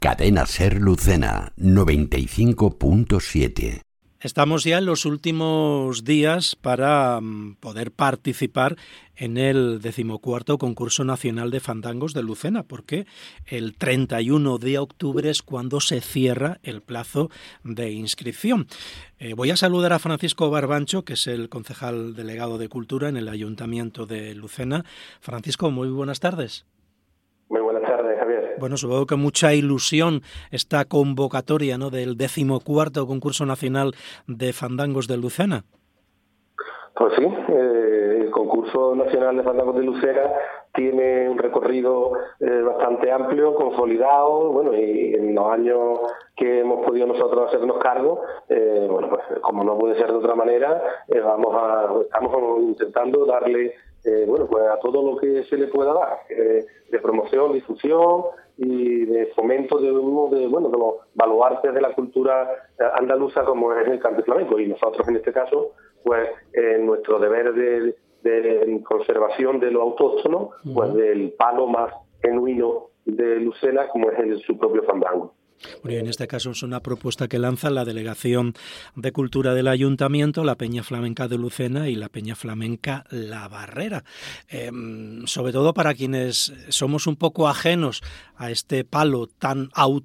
Cadena Ser Lucena 95.7. Estamos ya en los últimos días para poder participar en el 14º Concurso Nacional de Fandangos de Lucena, porque el 31 de octubre es cuando se cierra el plazo de inscripción. Voy a saludar a Francisco Barbancho, que es el concejal delegado de Cultura en el Ayuntamiento de Lucena. Francisco, muy buenas tardes. Muy buenas tardes, Javier. Bueno, supongo que mucha ilusión esta convocatoria, ¿no?, del 14º Concurso Nacional de Fandangos de Lucena. Pues sí, el Concurso Nacional de Fandangos de Lucena tiene un recorrido bastante amplio, consolidado, bueno, y en los años que hemos podido nosotros hacernos cargo, bueno, pues como no puede ser de otra manera, estamos intentando darle bueno, pues a todo lo que se le pueda dar, de promoción, difusión y de fomento de uno de los baluartes de la cultura andaluza como es el cante flamenco. Y nosotros en este caso, pues nuestro deber de conservación de lo autóctono, pues del palo más genuino de Lucena como es su propio fandango. Bueno, en este caso es una propuesta que lanza la Delegación de Cultura del Ayuntamiento, la Peña Flamenca de Lucena y la Peña Flamenca La Barrera. Sobre todo para quienes somos un poco ajenos a este palo tan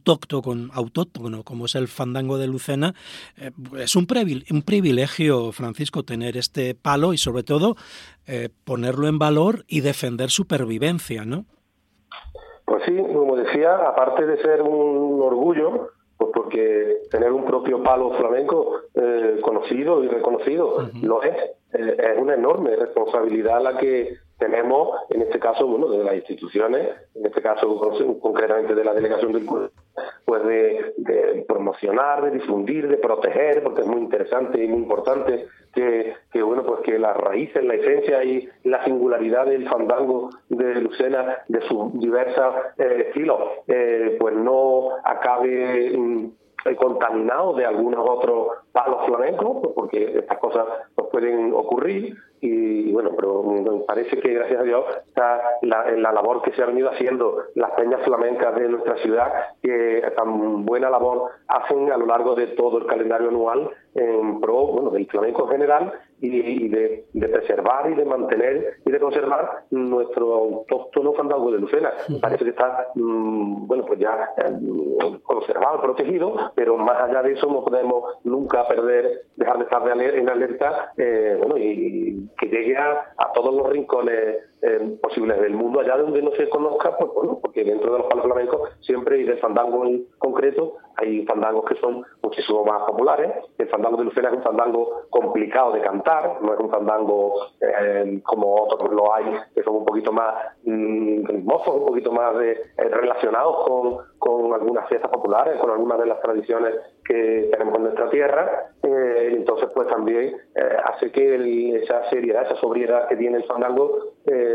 autóctono como es el fandango de Lucena, es un privilegio, Francisco, tener este palo y sobre todo ponerlo en valor y defender su pervivencia, ¿no? Pues sí, como decía, aparte de ser un orgullo, pues porque tener un propio palo flamenco conocido y reconocido lo es una enorme responsabilidad la que tenemos, en este caso, bueno, de las instituciones, en este caso concretamente de la Delegación del Cultura, pues de promocionar, de difundir, de proteger, porque es muy interesante y muy importante que bueno, pues que las raíces, la esencia y la singularidad del fandango de Lucena, de sus diversos estilos, pues no acabe contaminado de algunos otros palos flamencos, pues porque estas cosas pues pueden ocurrir. Y bueno, pero me parece que gracias a Dios está la labor que se ha venido haciendo las peñas flamencas de nuestra ciudad, que tan buena labor hacen a lo largo de todo el calendario anual en pro, bueno, del flamenco en general y de preservar y de mantener y de conservar nuestro autóctono fandango de Lucena. Parece que está bueno, pues ya conservado, protegido, pero más allá de eso no podemos nunca dejar de estar en alerta, bueno, y que llegue a todos los rincones posibles del mundo, allá donde no se conozca, pues bueno, porque dentro de los palos flamencos siempre, y del fandango en concreto, hay fandangos que son muchísimo más populares. El fandango de Lucena es un fandango complicado de cantar, no es un fandango como otros lo hay, que son un poquito más ritmosos, un poquito más relacionados con algunas fiestas populares, con algunas de las tradiciones que tenemos en nuestra tierra. Entonces pues también hace que esa seriedad, esa sobriedad que tiene el fandango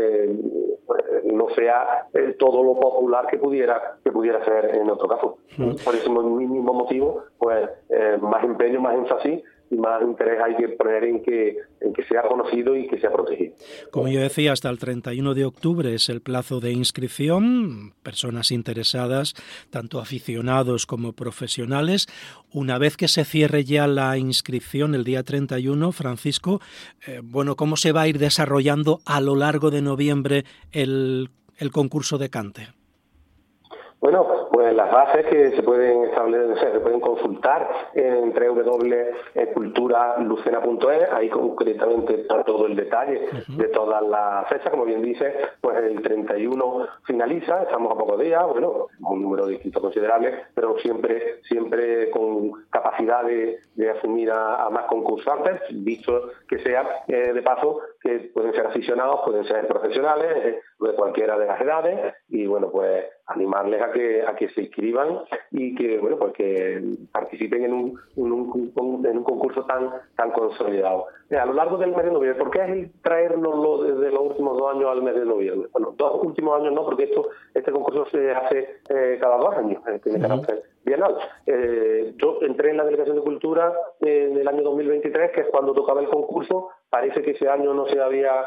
no sea todo lo popular que pudiera ser en otro caso. Por ese mismo motivo, pues más empeño, más énfasis y más interés hay que poner en que sea conocido y que sea protegido. Como yo decía, hasta el 31 de octubre es el plazo de inscripción. Personas interesadas, tanto aficionados como profesionales. Una vez que se cierre ya la inscripción el día 31, Francisco, bueno, ¿cómo se va a ir desarrollando a lo largo de noviembre el concurso de cante? Bueno, pues las bases que se pueden establecer, se pueden consultar en www.culturalucena.es, ahí concretamente está todo el detalle de todas las fechas. Como bien dice, pues el 31 finaliza, estamos a pocos días, bueno, un número de inscritos considerable, pero siempre con capacidad de asumir a más concursantes, visto que sea de paso que pueden ser aficionados, pueden ser profesionales, de cualquiera de las edades, y bueno, pues animarles a que se inscriban y que bueno, pues que participen en un concurso tan consolidado. A lo largo del mes de noviembre, ¿por qué es el traernoslo desde los últimos 2 años al mes de noviembre? Bueno, 2 últimos años no, porque este concurso se hace cada 2 años, tiene carácter bienal. Yo entré en la Delegación de Cultura en el año 2023, que es cuando tocaba el concurso, parece que ese año no se había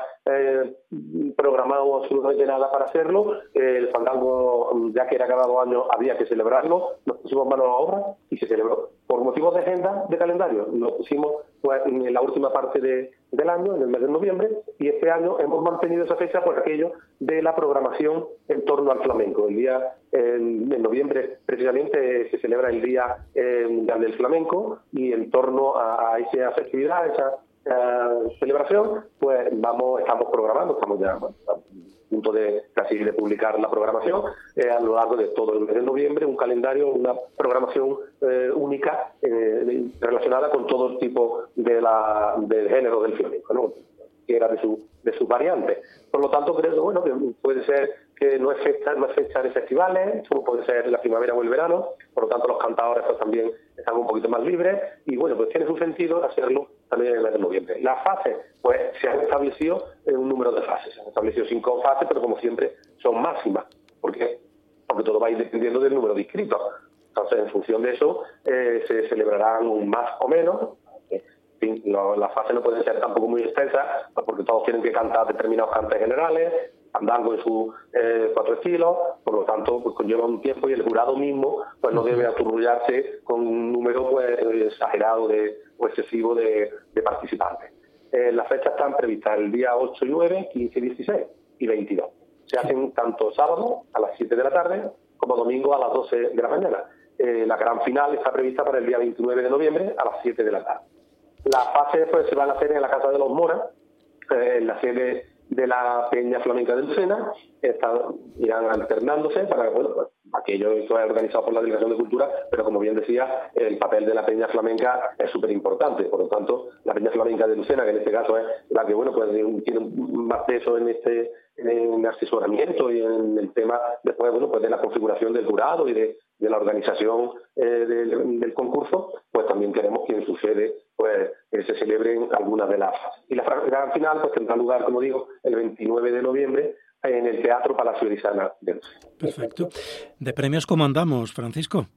programado absolutamente nada para hacerlo. El fandango, ya que era cada 2 años, había que celebrarlo. Nos pusimos manos a la obra y se celebró. Por motivos de agenda, de calendario, lo pusimos pues, en la última parte del año, en el mes de noviembre, y este año hemos mantenido esa fecha por aquello de la programación en torno al flamenco. El día en noviembre, precisamente, se celebra el Día Mundial del Flamenco, y en torno a esa festividad, a esa celebración, pues estamos programando, estamos ya a punto de casi de publicar la programación a lo largo de todo el mes de noviembre, un calendario, una programación única relacionada con todo el tipo del género del flamenco, ¿no? Que era de sus variantes. Por lo tanto, creo que bueno, que puede ser que no es fecha de festivales, como puede ser la primavera o el verano, por lo tanto los cantadores pues también están un poquito más libres, y bueno, pues tiene su sentido hacerlo también en el mes de noviembre. Las fases, pues se han establecido un número de fases, se han establecido 5 fases, pero como siempre son máximas, porque todo va a ir dependiendo del número de inscritos. Entonces, en función de eso, se celebrarán más o menos. En fin, las fases no pueden ser tampoco muy extensas, porque todos tienen que cantar determinados cantes generales, fandango en sus 4 estilos, por lo tanto pues conlleva un tiempo, y el jurado mismo pues no debe aturullarse con un número pues exagerado o excesivo de participantes. Las fechas están previstas el día 8 y 9, 15 y 16 y 22. Se hacen tanto sábado a las 7 de la tarde como domingo a las 12 de la mañana. La gran final está prevista para el día 29 de noviembre a las 7 de la tarde. Las fases pues, se van a hacer en la Casa de los Moras, en la sede de la Peña Flamenca de Lucena. Irán alternándose para, bueno, pues, aquello es organizado por la Delegación de Cultura, pero como bien decía, el papel de la Peña Flamenca es súper importante. Por lo tanto, la Peña Flamenca de Lucena, que en este caso es la que bueno pues tiene más peso en el asesoramiento y en el tema después bueno pues de la configuración del jurado y de la organización del concurso, pues también queremos que en su sede pues se celebren algunas de las fases. Y la gran final pues tendrá lugar, como digo, el 29 de noviembre en el Teatro Palacio Orizana de Lucena. Perfecto. ¿De premios cómo andamos, Francisco?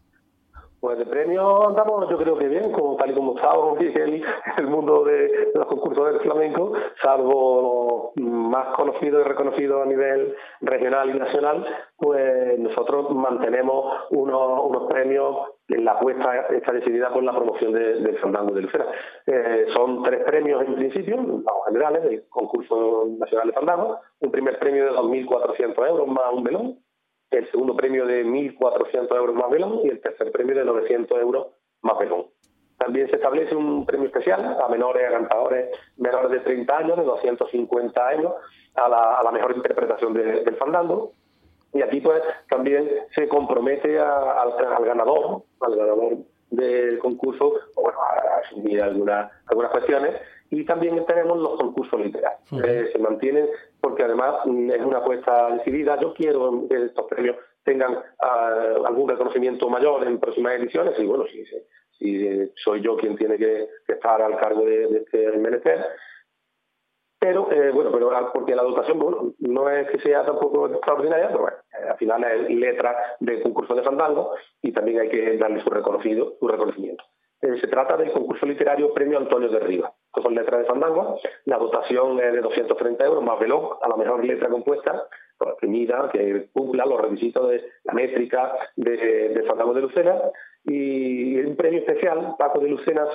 Pues de premios andamos, yo creo que bien, tal y como está el mundo de los concursos del flamenco, salvo los más conocidos y reconocidos a nivel regional y nacional, pues nosotros mantenemos unos premios. La apuesta está decidida por la promoción del fandango de Lucena. Son 3 premios en principio, los generales del concurso nacional de fandango. Un primer premio de 2.400 euros más un velón, el segundo premio de 1.400 euros más velón y el tercer premio de 900 euros más velón. También se establece un premio especial a cantadores menores de 30 años, de 250 euros, a la mejor interpretación del fandango. Y aquí pues también se compromete al ganador del concurso, bueno, a asumir algunas cuestiones. Y también tenemos los concursos literarios. Se mantienen porque además es una apuesta decidida. Yo quiero que estos premios tengan algún reconocimiento mayor en próximas ediciones, y bueno, si soy yo quien tiene que estar al cargo de este menester. Pero porque la dotación no es que sea tampoco extraordinaria, pero bueno, al final es letra de concurso de fandango y también hay que darle su reconocimiento. Se trata del concurso literario Premio Antonio de Rivas. Estas son letras de fandango. La dotación es de 230 euros más velón a la mejor letra compuesta, primida, que cumpla los requisitos de la métrica de fandango de Lucena. Y un premio especial, Paco de Lucena,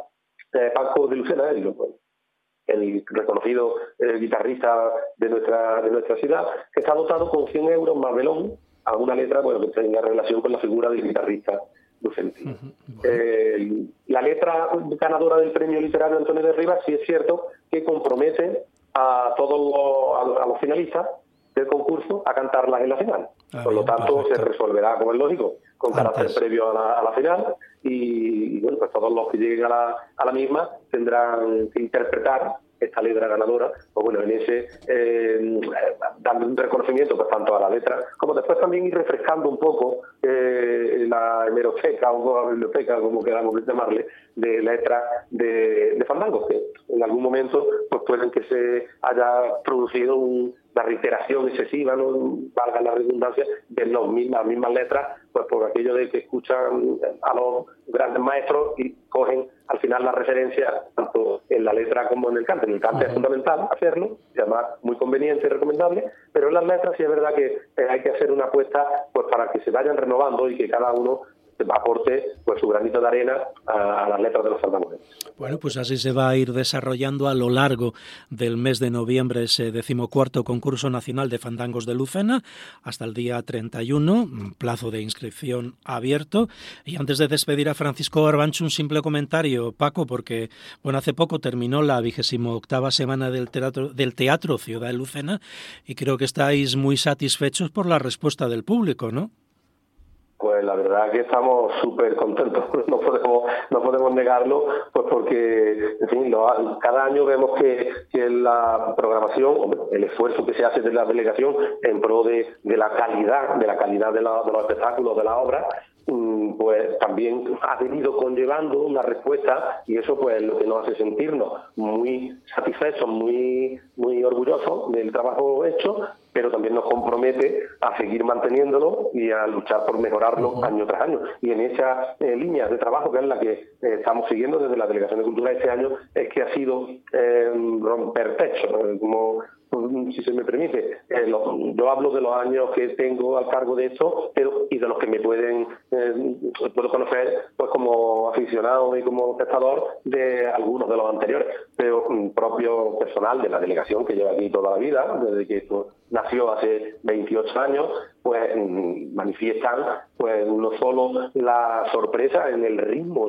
el reconocido guitarrista de nuestra ciudad, que está dotado con 100 euros más velón a una letra que tenga relación con la figura del guitarrista lucentino. La letra ganadora del premio literario Antonio de Rivas sí es cierto que compromete a todos los finalistas del concurso a cantarlas en la final. Por lo tanto, perfecto. Se resolverá, como es lógico, con carácter previo a la final, y bueno, pues todos los que lleguen a la misma tendrán que interpretar esta letra ganadora, pues bueno, en ese dando un reconocimiento pues tanto a la letra, como después también ir refrescando un poco la hemeroteca o la biblioteca, como queramos llamarle, de letras de fandangos, que en algún momento pues pueden que se haya producido una reiteración excesiva, no valga la redundancia, de las mismas letras, pues por aquello de que escuchan a los grandes maestros y cogen al final la referencia tanto en en la letra como en el cante. En el cante es fundamental hacerlo, y además muy conveniente y recomendable, pero en las letras sí es verdad que hay que hacer una apuesta pues para que se vayan renovando y que cada uno aporte pues su granito de arena a las letras de los fandangos. Bueno, pues así se va a ir desarrollando a lo largo del mes de noviembre ese 14º concurso nacional de fandangos de Lucena hasta el día 31, plazo de inscripción abierto. Y antes de despedir a Francisco Barbancho, un simple comentario, Paco, porque bueno, hace poco terminó la 28ª semana del Teatro Ciudad de Lucena y creo que estáis muy satisfechos por la respuesta del público, ¿no? Pues la verdad que estamos súper contentos, no podemos negarlo, pues porque, en fin, cada año vemos que la programación, el esfuerzo que se hace de la delegación en pro de la calidad de los espectáculos, de la obra, pues también ha venido conllevando una respuesta, y eso pues es lo que nos hace sentirnos muy satisfechos, muy orgullosos del trabajo hecho, pero también nos compromete a seguir manteniéndolo y a luchar por mejorarlo año tras año. Y en esa línea de trabajo, que es la que estamos siguiendo desde la Delegación de Cultura este año, es que ha sido romper techo, como si se me permite. Yo hablo de los años que tengo al cargo de esto, y de los que me puedo conocer pues como aficionado y como espectador de algunos de los anteriores, pero propio personal de la delegación que lleva aquí toda la vida, desde que esto nació hace 28 años, pues manifiestan pues no solo la sorpresa en el ritmo,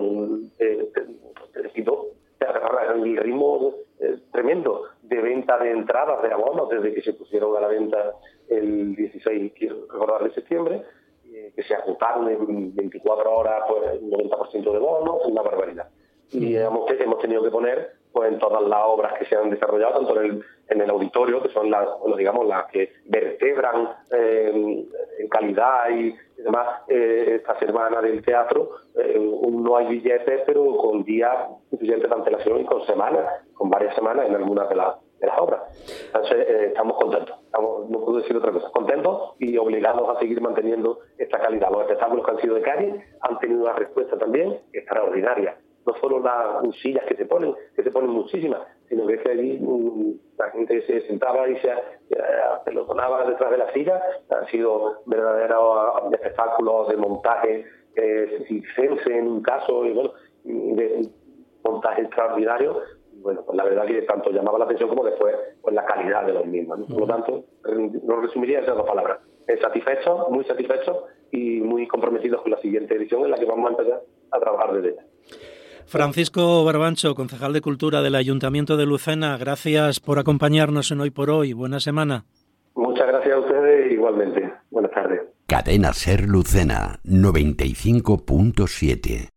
el ritmo tremendo de venta de entradas de abonos desde que se pusieron a la venta el 16, quiero recordar, de septiembre, que se agotaron en 24 horas pues el 90% de bonos, una barbaridad. Y hemos tenido que poner pues en todas las obras que se han desarrollado, tanto en el auditorio, que son las que vertebran en calidad y demás esta semana del teatro. No hay billetes, pero con días suficientes de antelación y con varias semanas en algunas de las obras. Entonces estamos contentos, no puedo decir otra cosa, contentos y obligados a seguir manteniendo esta calidad. Los espectáculos que han sido de calle han tenido una respuesta también extraordinaria. No solo las sillas que se ponen muchísimas, sino que allí la gente se sentaba y se pelotonaba detrás de la silla. Han sido verdaderos espectáculos de montaje circense en un caso, y bueno, de montaje extraordinario. Y bueno, pues la verdad que tanto llamaba la atención como después pues la calidad de los mismos, ¿no? Por lo tanto, lo resumiría en esas dos palabras: satisfechos, muy satisfechos y muy comprometidos con la siguiente edición, en la que vamos a empezar a trabajar desde ya. Francisco Barbancho, concejal de Cultura del Ayuntamiento de Lucena, gracias por acompañarnos en Hoy por Hoy. Buena semana. Muchas gracias a ustedes, igualmente. Buenas tardes. Cadena Ser Lucena 95.7.